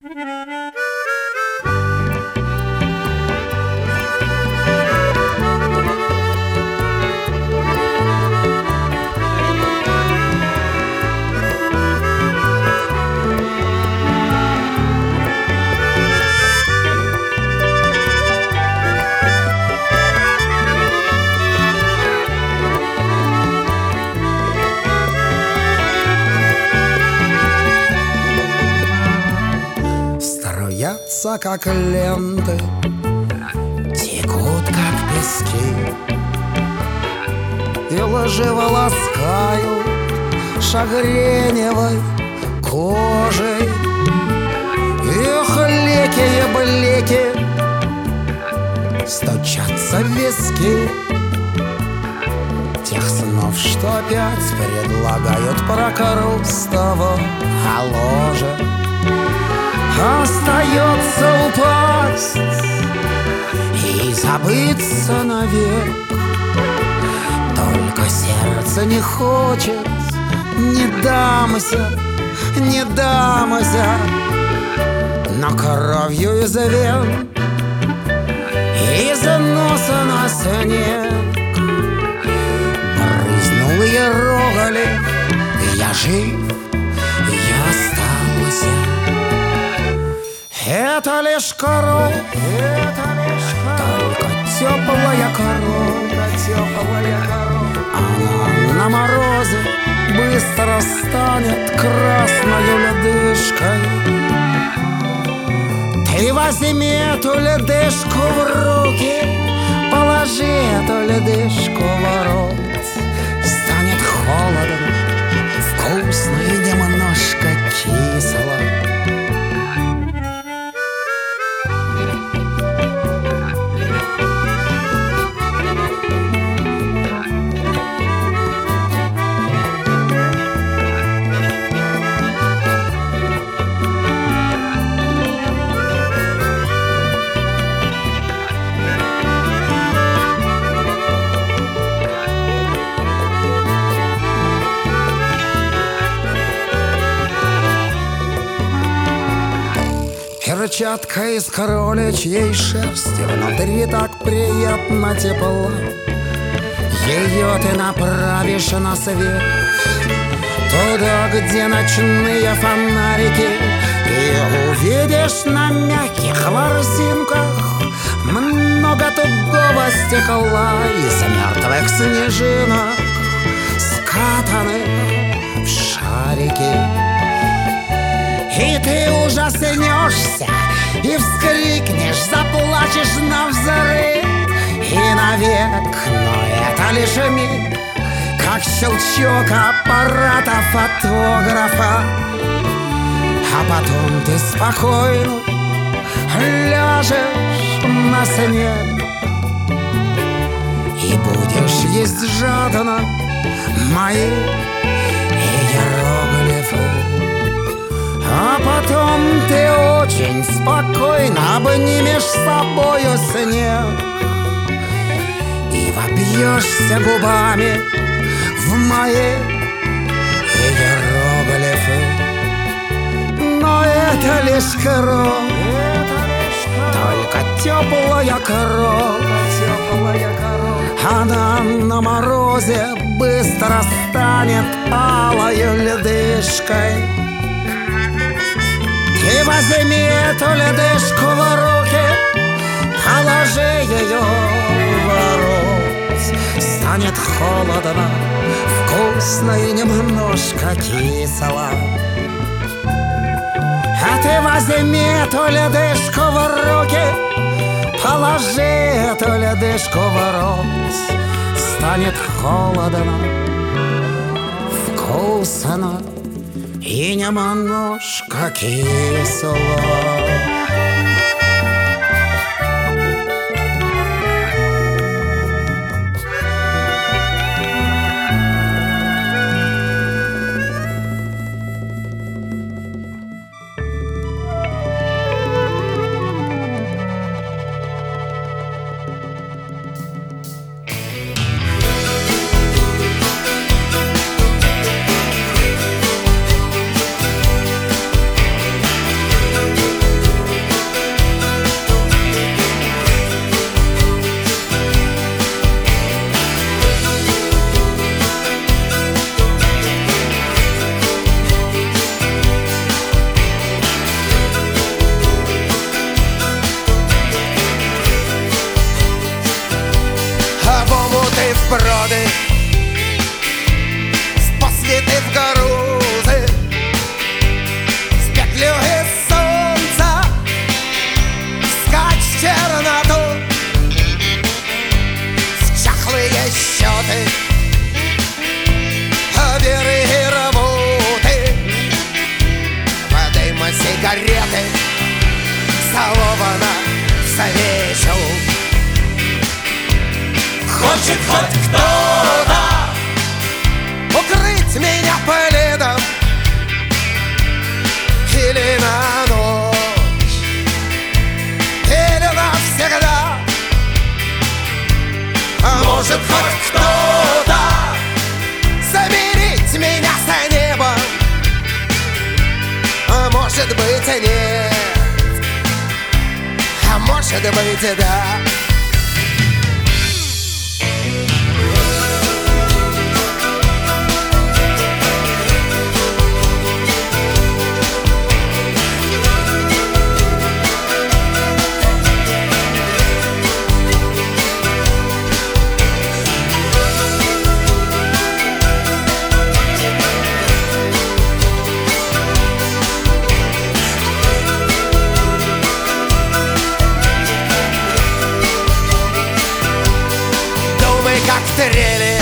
Струятся, как ленты, текут, как пески, и лживо ласкают шагреневой кожей. Их лекие блеки стучатся в виски тех снов, что опять предлагают прокрустову о ложе. Остается упасть и забыться навек. Только сердце не хочет, не дамся, не дамся. Но кровью из вен, из носа на снег брызнул иероглиф: я жив, я остался. Это лишь коров, только теплая корова. Она на морозе быстро станет красною ледышкой. Ты возьми эту ледышку в руки, положи эту ледышку в рот. Станет холодно, вкусно и немножко кисло. Перчатка из кроличьей шерсти, внутри так приятно тепло. Ее ты направишь на свет, туда, где ночные фонарики, и увидишь на мягких ворсинках много тугого стекла из мертвых снежинок, скатанных в шарики. И ты ужаснешься и вскрикнешь, заплачешь навзрыд и навек. Но это лишь миг, как щелчок аппарата фотографа. А потом ты спокойно ляжешь на снег и будешь есть жадно мои иероглифы. А потом ты очень спокойно обнимешь с собою снег и вопьешься губами в мои иероглифы. Но это лишь кровь, только теплая кровь. Она на морозе быстро станет алою ледышкой. Ты возьми эту ледышку в руки, положи ее в рот. Станет холодно, вкусно и немножко кисло. А ты возьми эту ледышку в руки, положи эту ледышку в рот. Станет холодно, вкусно и немножко кисло. свете залована в свечу. Хочет хоть кто-то укрыть меня пледом или на ночь, или навсегда. А может хоть кто-то замерить меня с небом, а может быть и нет, а может быть и да. Как трели,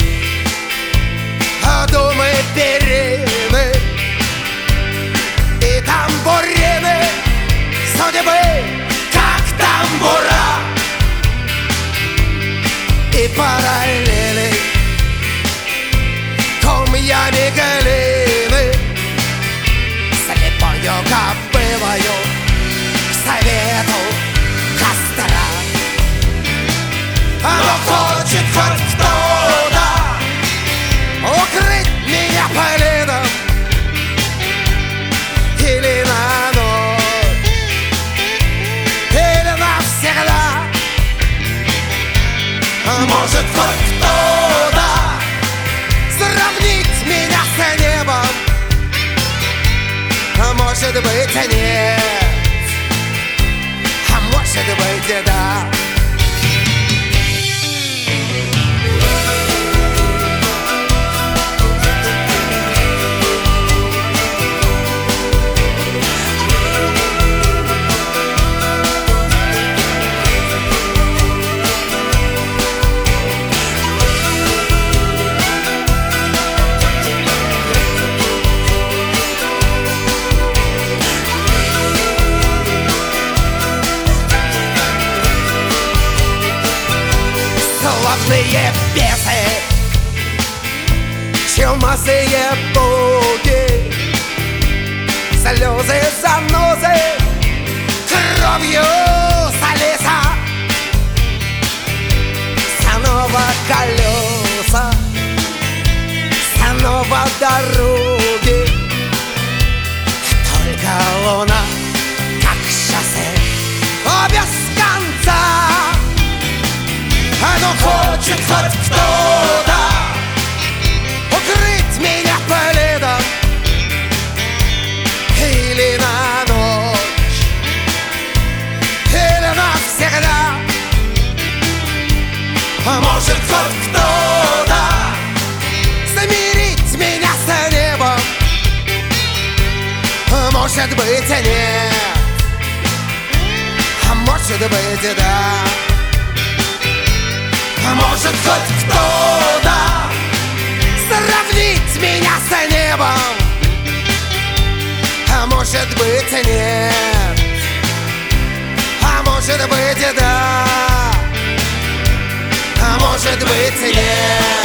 думы перины и тамбурины судьбы, как тамбура, и параллели комьями глины, слепою кобылою к совету костра. Оно хочет хоть кто-то укрыть меня пледом или на ночь, или навсегда. Может хоть кто-то сравнить меня с небом, а может быть и нет, а может быть и да. Славные бесы, чумазые боги, слезы, занозы, кровью солиса, снова колеса, снова дороги. Только луна, как шоссе, без конца. Оно хочет хоть кто-то укрыть меня пледом или на ночь, или навсегда. А может хоть кто-то замерить меня с небом, а может быть и нет, а может быть и да. Может хоть кто-то сравнить меня с небом, а может быть и нет, а может быть и да, а может быть и нет.